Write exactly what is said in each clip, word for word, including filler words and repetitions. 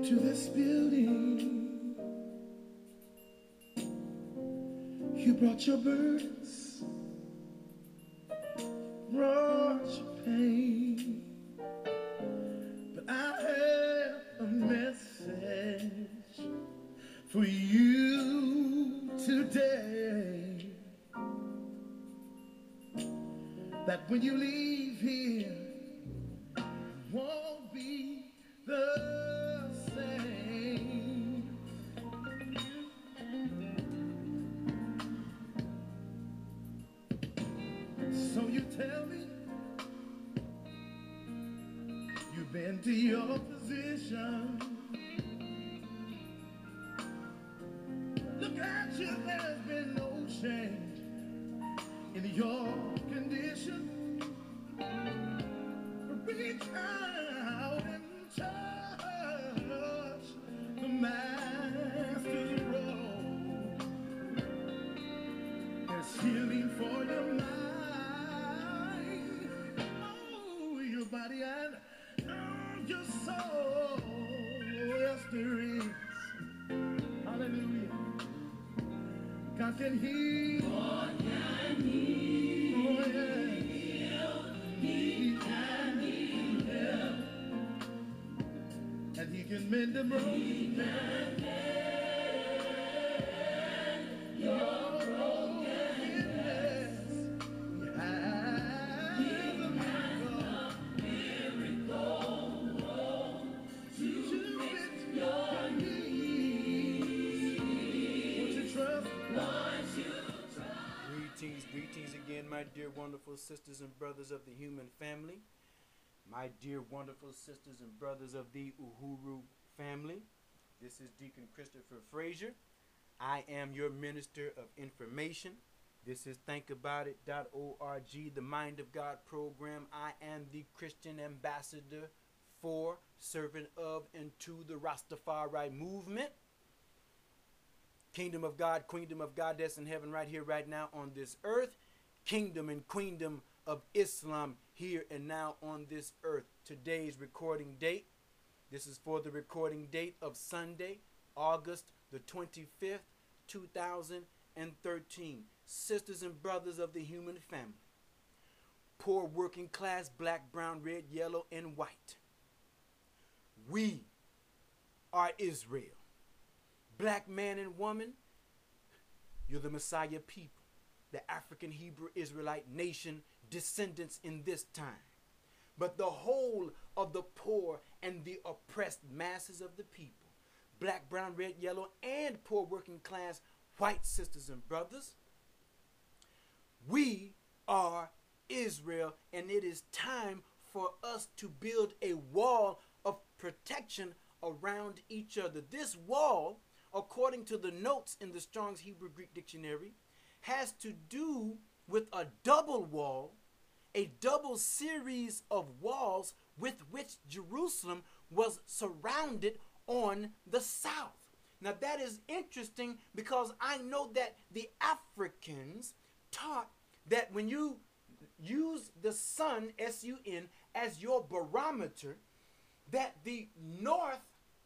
to this building. You brought your burdens, brought your pain. But I have a message for you today. That when you leave here, it won't be the same. So you tell me you've been to your position. Look at you, there's been no change in your condition. Reach out and touch the Master's robe. There's healing for your mind, oh, your body and oh, your soul. Yes, there is. Hallelujah. God can heal. God can heal. Oh, yeah. He can heal. And he can mend the broken. Your brokenness. He has a miracle to fit your needs. Won't you trust? Greetings, greetings again, my dear wonderful sisters and brothers of the human family. My dear wonderful sisters and brothers of the Uhuru family. This is Deacon Christopher Frazier. I am your minister of information. This is think about it dot org, the Mind of God program. I am the Christian ambassador for, servant of, and to the Rastafari movement. Kingdom of God, Queendom of God that's in heaven right here, right now on this earth. Kingdom and Queendom of Islam here and now on this earth. Today's recording date. This is for the recording date of Sunday, August the twenty-fifth, two thousand thirteen. Sisters and brothers of the human family. Poor working class, black, brown, red, yellow, and white. We are Israel. Black man and woman, you're the Messiah people. The African Hebrew Israelite nation descendants in this time. But the whole of the poor and the oppressed masses of the people, black, brown, red, yellow, and poor working class white sisters and brothers, we are Israel, and it is time for us to build a wall of protection around each other. This wall, according to the notes in the Strong's Hebrew Greek Dictionary, has to do with a double wall, a double series of walls with which Jerusalem was surrounded on the south. Now that is interesting because I know that the Africans taught that when you use the sun, S U N, as your barometer, that the north,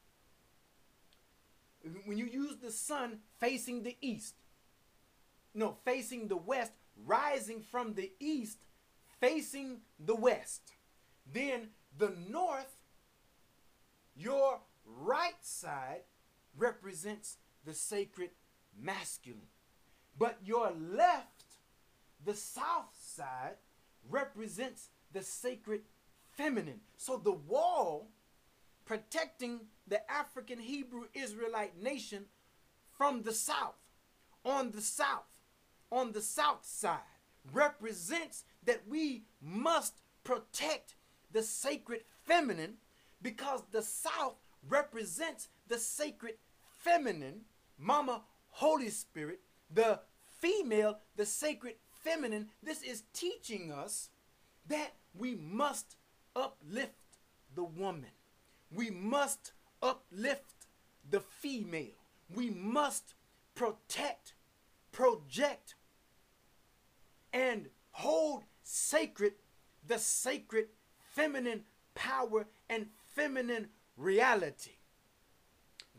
when you use the sun facing the east, no, facing the west, rising from the east, facing the west, then the north, your right side, represents the sacred masculine. But your left, the south side, represents the sacred feminine. So the wall protecting the African Hebrew Israelite nation from the south, on the south, on the south side, represents that we must protect the sacred feminine, because the south represents the sacred feminine, Mama Holy Spirit, the female, the sacred feminine. This is teaching us that we must uplift the woman. We must uplift the female. We must protect, project, and hold sacred the sacred feminine power and feminine reality.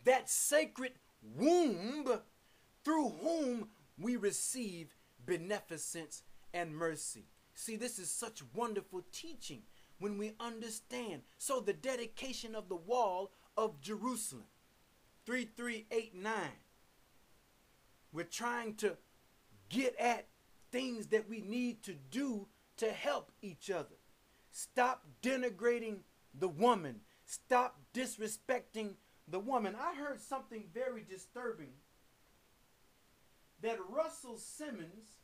that sacred womb through whom we receive beneficence and mercy. See, this is such wonderful teaching when we understand. So the dedication of the wall of Jerusalem, three three eight nine. We're trying to get at things that we need to do to help each other. Stop denigrating the woman. Stop disrespecting the woman. I heard something very disturbing, that Russell Simmons,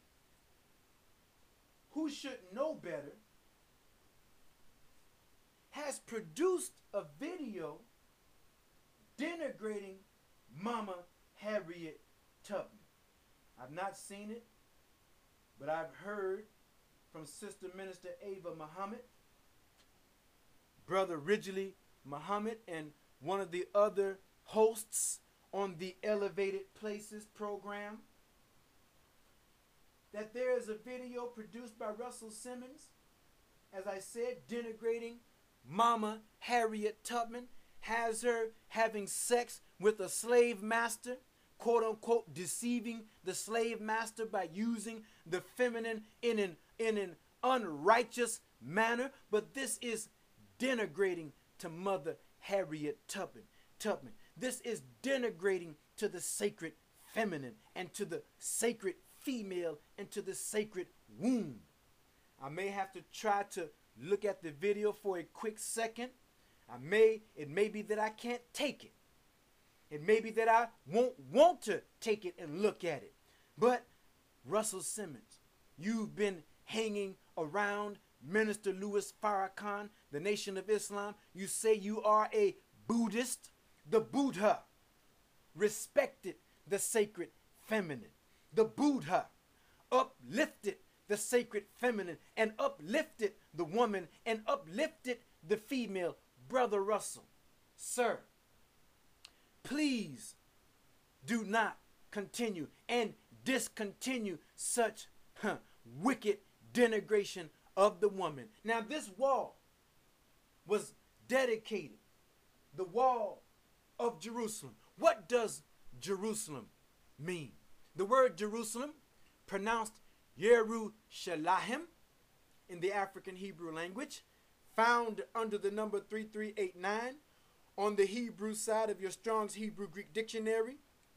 who should know better, has produced a video denigrating Mama Harriet Tubman. I've not seen it, but I've heard from Sister Minister Ava Muhammad, Brother Ridgely Muhammad, and one of the other hosts on the Elevated Places program, that there is a video produced by Russell Simmons, as I said, denigrating Mama Harriet Tubman, has her having sex with a slave master, quote unquote deceiving the slave master by using the feminine in an in an unrighteous manner. But this is denigrating to Mother Harriet Tubman. Tubman. This is denigrating to the sacred feminine and to the sacred female and to the sacred womb. I may have to try to look at the video for a quick second. I may, it may be that I can't take it. It may be that I won't want to take it and look at it. But Russell Simmons, you've been hanging around Minister Louis Farrakhan, the Nation of Islam. You say you are a Buddhist. The Buddha respected the sacred feminine. The Buddha uplifted the sacred feminine and uplifted the woman and uplifted the female. Brother Russell, sir, please do not continue and discontinue such huh, wicked denigration of the woman. Now, this wall was dedicated, the wall of Jerusalem. What does Jerusalem mean? The word Jerusalem, pronounced Yerushalayim in the African Hebrew language, found under the number three three eight nine on the Hebrew side of your Strong's Hebrew Greek Dictionary,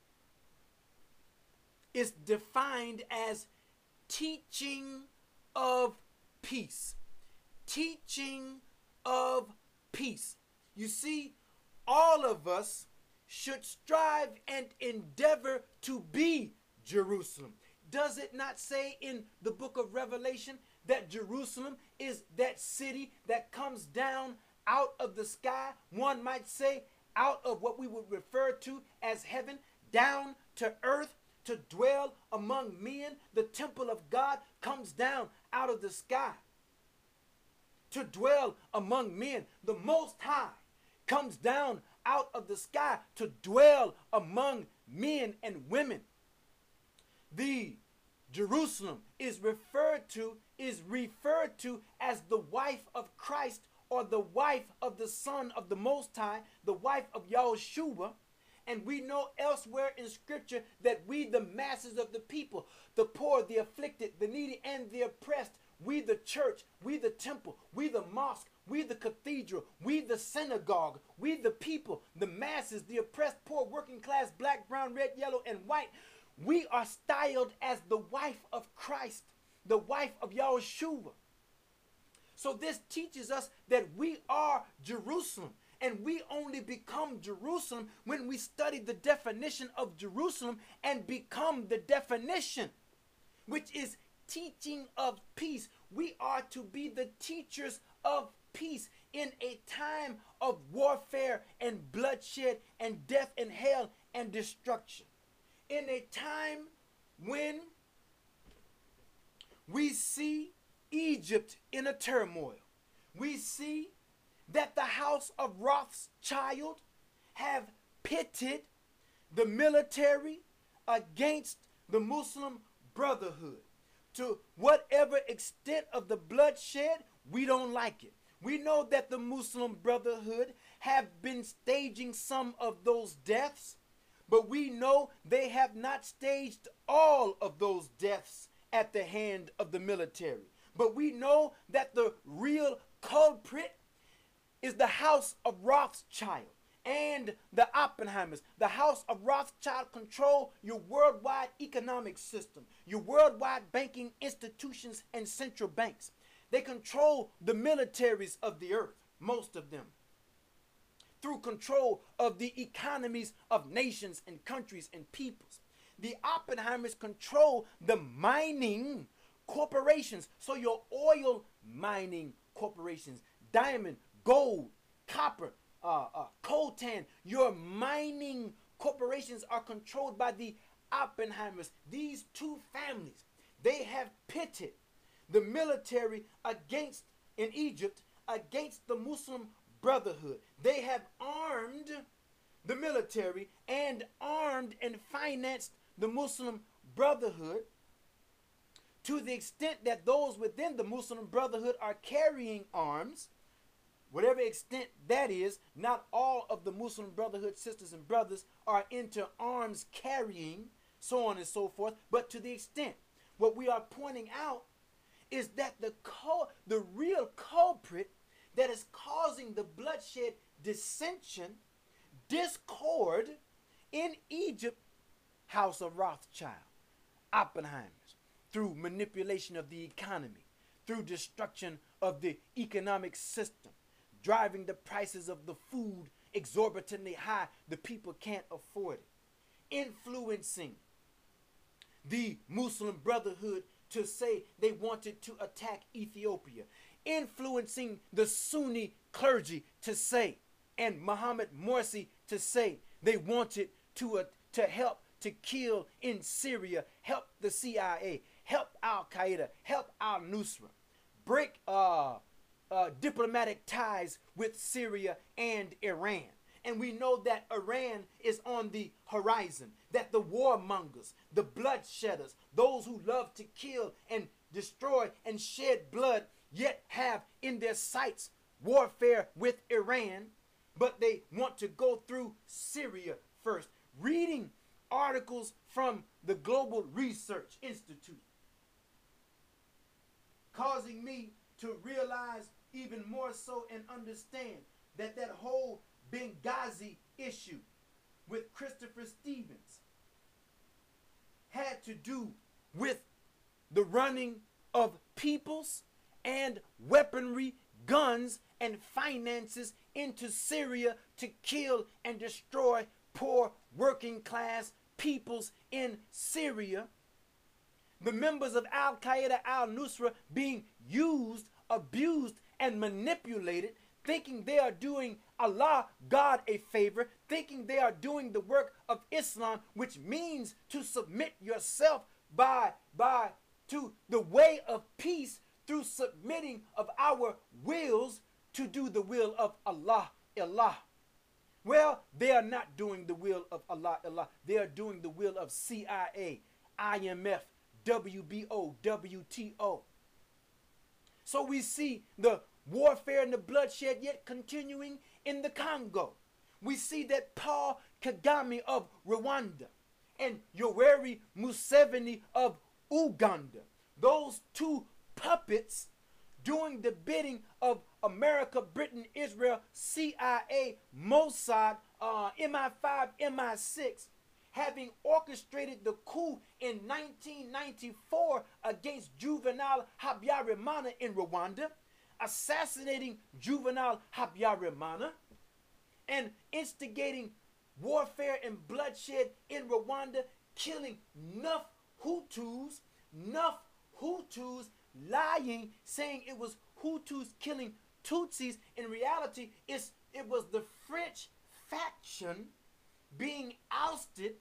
is defined as teaching of peace. Teaching of peace. You see, all of us should strive and endeavor to be Jerusalem. Does it not say in the book of Revelation that Jerusalem is that city that comes down out of the sky? One might say out of what we would refer to as heaven, down to earth to dwell among men. The temple of God comes down out of the sky to dwell among men. The Most High comes down out of the sky to dwell among men and women. The Jerusalem is referred to is referred to as the wife of Christ, or the wife of the Son of the Most High, the wife of Yahushua. And we know elsewhere in Scripture that we, the masses of the people, the poor, the afflicted, the needy, and the oppressed, we the church, we the temple, we the mosque, we the cathedral, we the synagogue, we the people, the masses, the oppressed, poor, working class, black, brown, red, yellow, and white, we are styled as the wife of Christ, the wife of Yahushua. So this teaches us that we are Jerusalem, and we only become Jerusalem when we study the definition of Jerusalem and become the definition, which is teaching of peace. We are to be the teachers of peace in a time of warfare and bloodshed and death and hell and destruction. In a time when we see Egypt in a turmoil. We see that the house of Rothschild have pitted the military against the Muslim Brotherhood. To whatever extent of the bloodshed, we don't like it. We know that the Muslim Brotherhood have been staging some of those deaths, but we know they have not staged all of those deaths at the hand of the military. But we know that the real culprit is the House of Rothschild and the Oppenheimers. The House of Rothschild control your worldwide economic system, your worldwide banking institutions and central banks. They control the militaries of the earth, most of them, through control of the economies of nations and countries and peoples. The Oppenheimers control the mining corporations. So your oil mining corporations, diamond, gold, copper, uh, uh, coltan, your mining corporations are controlled by the Oppenheimers. These two families, they have pitted the military against, in Egypt, against the Muslim Brotherhood. They have armed the military and armed and financed the Muslim Brotherhood to the extent that those within the Muslim Brotherhood are carrying arms, whatever extent that is. Not all of the Muslim Brotherhood sisters and brothers are into arms carrying, so on and so forth, but to the extent, what we are pointing out is that the cul- the real culprit that is causing the bloodshed, dissension, discord in Egypt, House of Rothschild, Oppenheimers, through manipulation of the economy, through destruction of the economic system, driving the prices of the food exorbitantly high, the people can't afford it, influencing the Muslim Brotherhood to say they wanted to attack Ethiopia, influencing the Sunni clergy to say, and Mohammed Morsi to say, they wanted to, uh, to help to kill in Syria, help the C I A, help Al-Qaeda, help Al-Nusra, break uh, uh, diplomatic ties with Syria and Iran. And we know that Iran is on the horizon, that the warmongers, the bloodshedders, those who love to kill and destroy and shed blood, yet have in their sights warfare with Iran, but they want to go through Syria first. Reading articles from the Global Research Institute, causing me to realize even more so and understand that that whole Benghazi issue with Christopher Stevens had to do with the running of peoples and weaponry, guns, and finances into Syria to kill and destroy poor working class peoples in Syria. The members of Al-Qaeda, Al-Nusra being used, abused, and manipulated, thinking they are doing Allah, God, a favor, thinking they are doing the work of Islam, which means to submit yourself by, by to the way of peace through submitting of our wills to do the will of Allah, Allah. Well, they are not doing the will of Allah, Allah. They are doing the will of C I A, I M F, W B O, W T O. So we see the warfare and the bloodshed yet continuing in the Congo. We see that Paul Kagame of Rwanda and Yoweri Museveni of Uganda, those two puppets doing the bidding of America, Britain, Israel, C I A, Mossad, uh, M I five, M I six, having orchestrated the coup in nineteen ninety-four against Juvenal Habyarimana in Rwanda, assassinating Juvenal Habyarimana, and instigating warfare and bloodshed in Rwanda, killing enough Hutus, enough Hutus, lying, saying it was Hutus killing Tutsis. In reality, it's, it was the French faction being ousted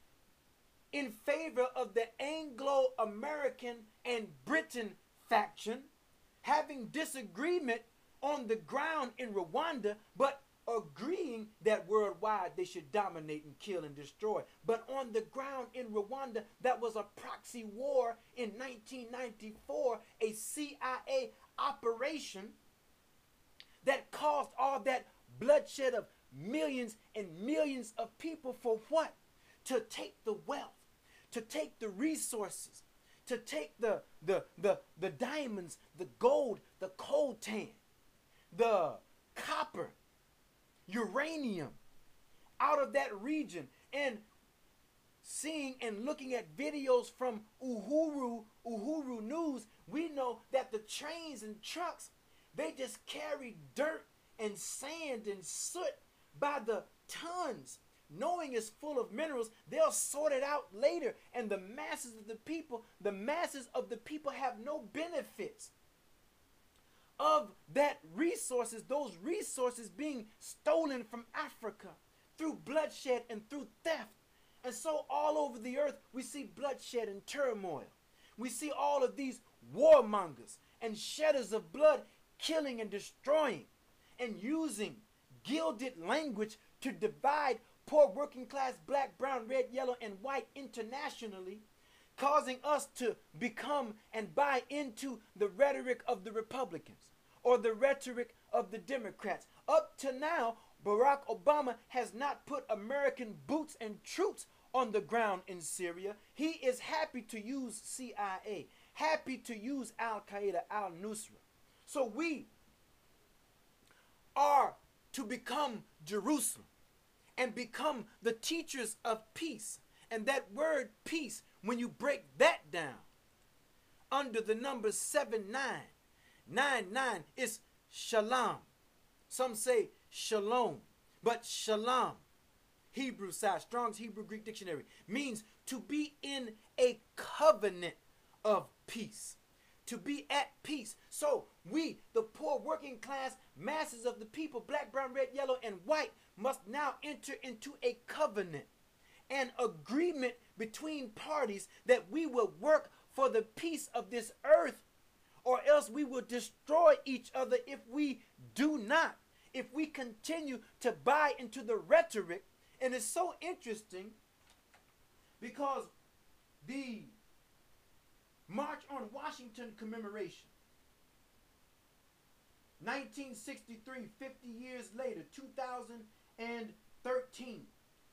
in favor of the Anglo-American and Britain faction, having disagreement on the ground in Rwanda, but agreeing that worldwide they should dominate and kill and destroy. But on the ground in Rwanda, that was a proxy war in nineteen ninety-four, a C I A operation that caused all that bloodshed of millions and millions of people for what? To take the wealth, to take the resources, to take the the the, the diamonds, the gold, the coltan, the copper, uranium out of that region. And seeing and looking at videos from Uhuru, Uhuru News, we know that the trains and trucks, they just carry dirt and sand and soot by the tons, knowing it's full of minerals. They'll sort it out later, and the masses of the people, the masses of the people have no benefits of that resources, those resources being stolen from Africa through bloodshed and through theft. And so all over the earth, we see bloodshed and turmoil. We see all of these warmongers and shedders of blood killing and destroying and using gilded language to divide poor working class black, brown, red, yellow, and white internationally, causing us to become and buy into the rhetoric of the Republicans or the rhetoric of the Democrats. Up to now, Barack Obama has not put American boots and troops on the ground in Syria. He is happy to use C I A, happy to use Al-Qaeda, Al-Nusra. So we are to become Jerusalem and become the teachers of peace. And that word peace, when you break that down under the number seven nine, nine nine is shalom. Some say shalom, but shalom, Hebrew side, Strong's Hebrew Greek Dictionary, means to be in a covenant of peace, to be at peace. So we, the poor working class masses of the people, black, brown, red, yellow, and white, must now enter into a covenant, an agreement between parties that we will work for the peace of this earth, or else we will destroy each other if we do not. If we continue to buy into the rhetoric. And it's so interesting because the March on Washington commemoration, nineteen sixty-three, fifty years later, two thousand thirteen,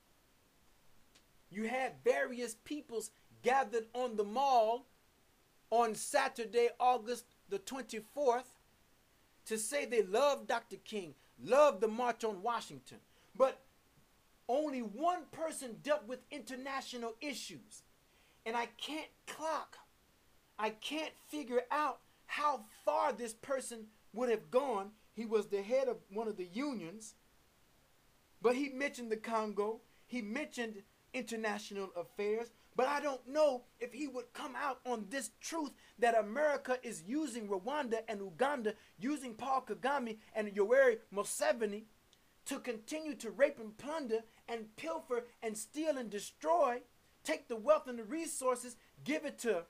you had various peoples gathered on the mall on Saturday, August the twenty-fourth, to say they love Doctor King, love the March on Washington. But only one person dealt with international issues. And I can't clock, I can't figure out how far this person would have gone. He was the head of one of the unions, but he mentioned the Congo, he mentioned international affairs, but I don't know if he would come out on this truth that America is using Rwanda and Uganda, using Paul Kagame and Yoweri Museveni to continue to rape and plunder and pilfer and steal and destroy, take the wealth and the resources, give it to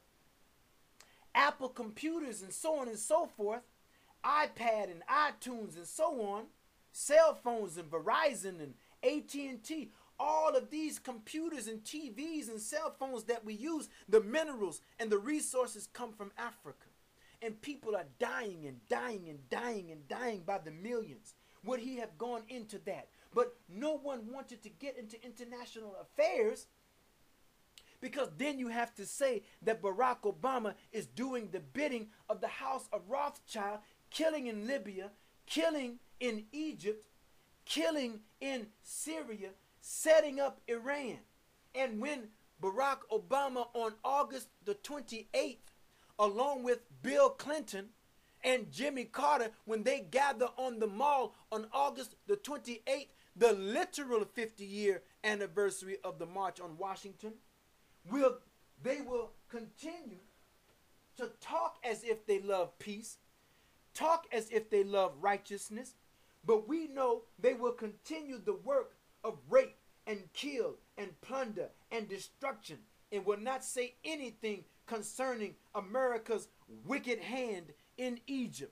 Apple computers and so on and so forth, iPad and iTunes and so on, cell phones and Verizon and A T and T, all of these computers and T Vs and cell phones that we use, the minerals and the resources come from Africa. And people are dying and dying and dying and dying by the millions. Would he have gone into that? But no one wanted to get into international affairs, because then you have to say that Barack Obama is doing the bidding of the House of Rothschild, killing in Libya, killing in Egypt, killing in Syria, setting up Iran. And when Barack Obama on August the twenty-eighth, along with Bill Clinton and Jimmy Carter, when they gather on the mall on August the twenty-eighth, the literal fifty year anniversary of the March on Washington, will they will continue to talk as if they love peace, talk as if they love righteousness, but we know they will continue the work of rape and kill and plunder and destruction, and will not say anything concerning America's wicked hand in Egypt,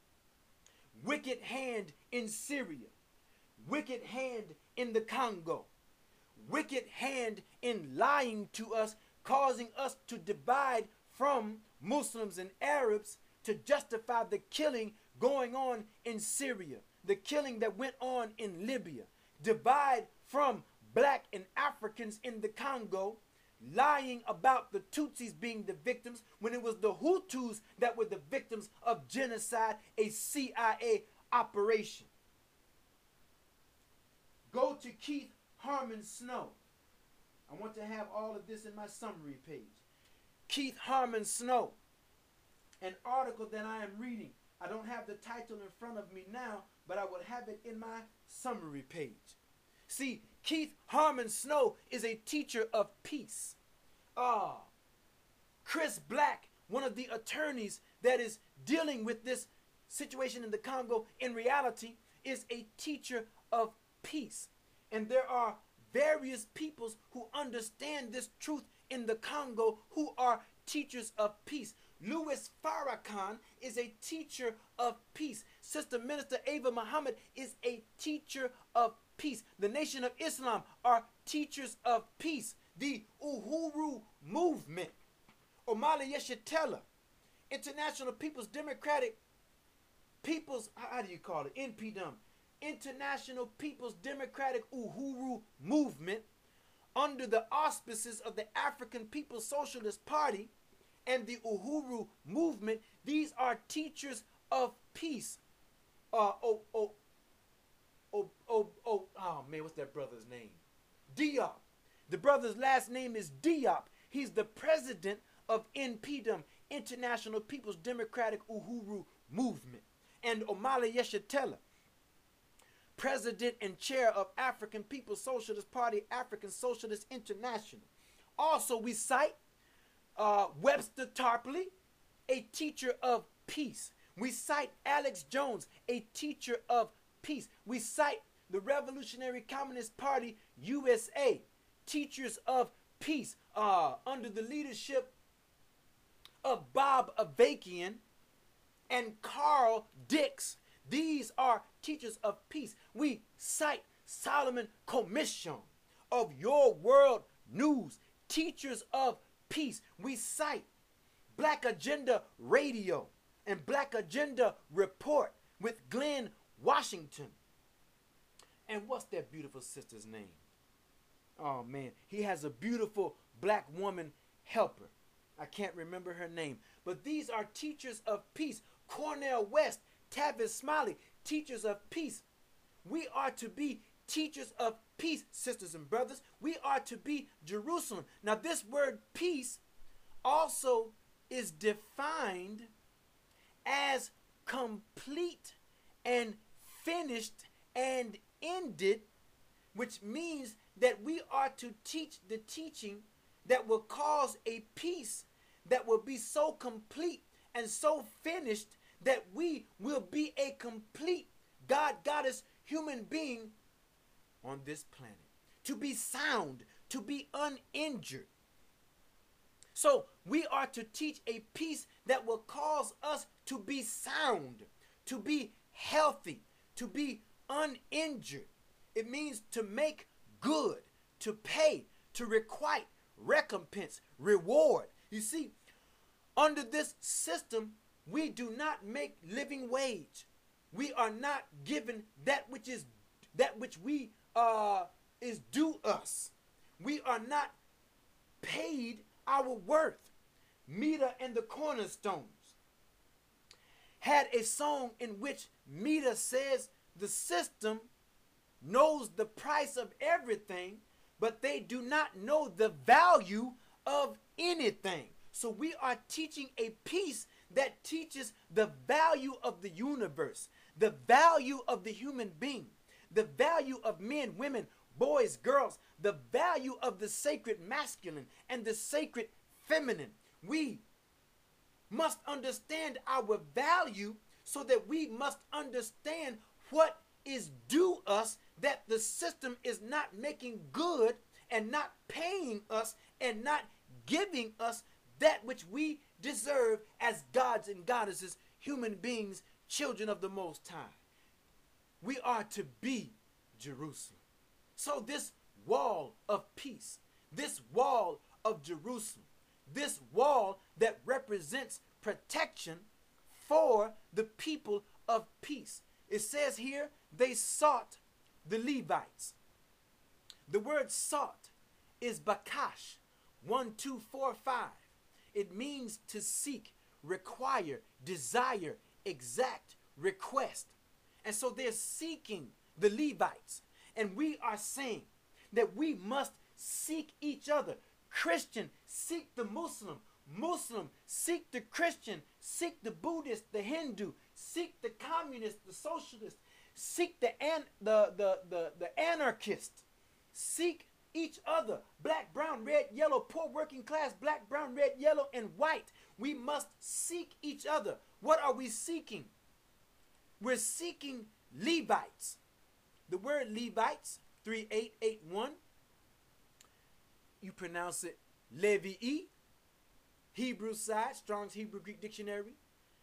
wicked hand in Syria, wicked hand in the Congo, wicked hand in lying to us, causing us to divide from Muslims and Arabs to justify the killing going on in Syria. the killing that went on in Libya, divide from black and Africans in the Congo, lying about the Tutsis being the victims when it was the Hutus that were the victims of genocide, a C I A operation. Go to Keith Harmon Snow. I want to have all of this in my summary page. Keith Harmon Snow, an article that I am reading. I don't have the title in front of me now, but I would have it in my summary page. See, Keith Harmon Snow is a teacher of peace. Ah, Chris Black, one of the attorneys that is dealing with this situation in the Congo, in reality is a teacher of peace. And there are various peoples who understand this truth in the Congo who are teachers of peace. Louis Farrakhan is a teacher of peace. Sister Minister Ava Muhammad is a teacher of peace. The Nation of Islam are teachers of peace. The Uhuru Movement, Omali Yeshitela, International People's Democratic People's, how do you call it? N P D U M, International People's Democratic Uhuru Movement, under the auspices of the African People's Socialist Party and the Uhuru Movement. These are teachers of peace. Uh, oh, oh, oh, oh, oh, oh, man, what's that brother's name? Diop. The brother's last name is Diop. He's the president of N P D U M, International People's Democratic Uhuru Movement. And Omali Yeshitela, president and chair of African People's Socialist Party, African Socialist International. Also, we cite uh, Webster Tarpley, a teacher of peace. We cite Alex Jones, a teacher of peace. We cite the Revolutionary Communist Party, U S A, teachers of peace, uh, under the leadership of Bob Avakian and Carl Dix. These are teachers of peace. We cite Solomon Commission of Your World News, teachers of peace. We cite Black Agenda Radio and Black Agenda Report with Glenn Washington. And what's that beautiful sister's name? Oh man, he has a beautiful black woman helper. I can't remember her name. But these are teachers of peace. Cornel West, Tavis Smiley, teachers of peace. We are to be teachers of peace, sisters and brothers. We are to be Jerusalem. Now this word peace also is defined as complete and finished and ended, which means that we are to teach the teaching that will cause a peace that will be so complete and so finished that we will be a complete God, Goddess, human being on this planet. To be sound, to be uninjured. So we are to teach a peace that will cause us to be sound, to be healthy, to be uninjured. It means to make good, to pay, to requite, recompense, reward. You see, under this system, we do not make living wage. We are not given that which is that which we uh is due us. We are not paid our worth. Meta and the Cornerstones had a song in which Meta says the system knows the price of everything, but they do not know the value of anything. So we are teaching a piece that teaches the value of the universe, the value of the human being, the value of men, women, boys, girls, the value of the sacred masculine and the sacred feminine. We must understand our value so that we must understand what is due us, that the system is not making good and not paying us and not giving us that which we deserve as gods and goddesses, human beings, children of the Most High. We are to be Jerusalem. So this wall of peace, this wall of Jerusalem, this wall that represents protection for the people of peace, It says here, they sought the Levites. The word sought is bakash, one, two, four, five. It means to seek, require, desire, exact, request. And so they're seeking the Levites. And we are saying that we must seek each other. Christian, seek the Muslim. Muslim, seek the Christian. Seek the Buddhist, the Hindu. Seek the communist, the socialist. Seek the an, the, the, the, the anarchist. Seek each other. Black, brown, red, yellow, poor, working class, black, brown, red, yellow, and white. We must seek each other. What are we seeking? We're seeking Levites. The word Levites, three eight eight one, you pronounce it Levi, Hebrew side, Strong's Hebrew Greek Dictionary.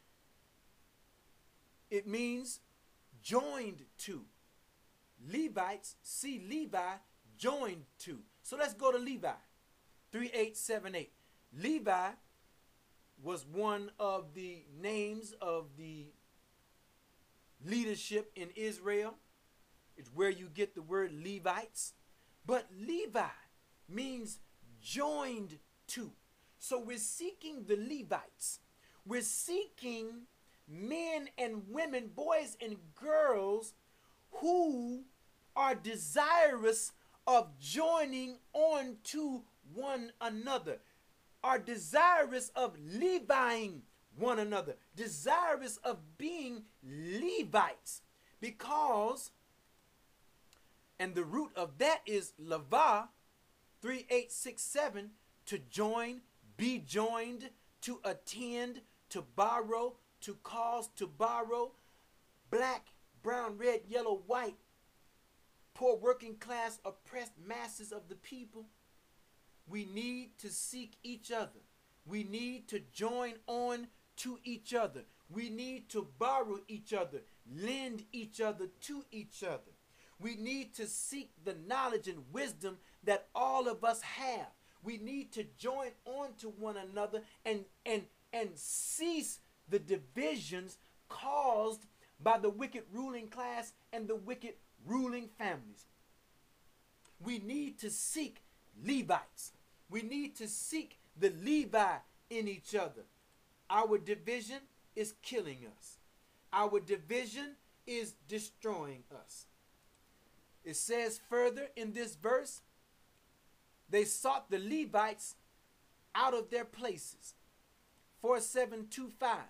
It means joined to. Levites, see Levi, joined to. So let's go to Levi, three eight seven eight. Levi was one of the names of the leadership in Israel. It's where you get the word Levites. But Levi means joined to. So we're seeking the Levites. We're seeking men and women, boys and girls who are desirous of joining on to one another, are desirous of Levying one another, desirous of being Levites, because, and the root of that is lava, three eight six seven, to join, be joined, to attend, to borrow, to cause, to borrow. Black, brown, red, yellow, white, poor, working class, oppressed masses of the people. We need to seek each other. We need to join on to each other. We need to borrow each other, lend each other to each other. We need to seek the knowledge and wisdom that all of us have. We need to join on to one another and, and, and cease the divisions caused by the wicked ruling class and the wicked ruling families. We need to seek Levites. We need to seek the Levi in each other. Our division is killing us. Our division is destroying us. It says further in this verse, they sought the Levites out of their places. four seven two five.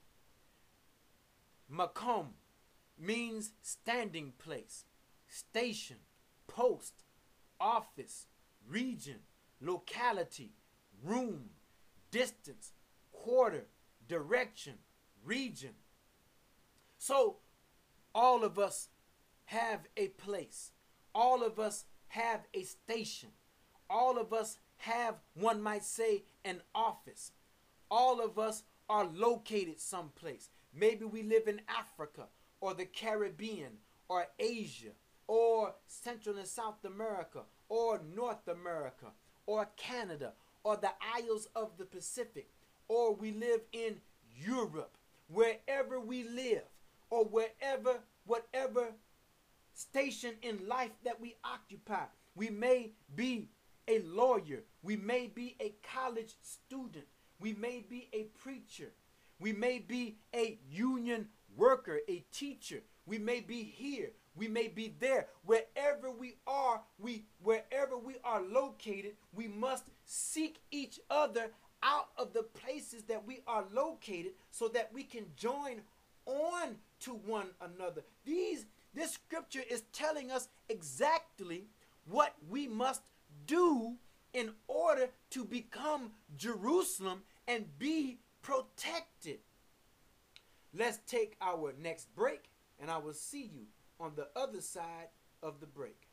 Makom means standing place, station, post, office, region, locality, room, distance, quarter, direction, region. So all of us have a place. All of us have a station. All of us have, one might say, an office. All of us are located someplace. Maybe we live in Africa or the Caribbean or Asia or Central and South America or North America or Canada or the Isles of the Pacific, or we live in Europe. Wherever we live, or wherever, whatever station in life that we occupy, we may be a lawyer, we may be a college student, we may be a preacher, we may be a union worker, a teacher, we may be here, we may be there. Wherever we are, we wherever we are located, we must seek each other out of the places that we are located so that we can join on to one another. These this scripture is telling us exactly what we must do in order to become Jerusalem and be protected. Let's take our next break, and I will see you on the other side of the break.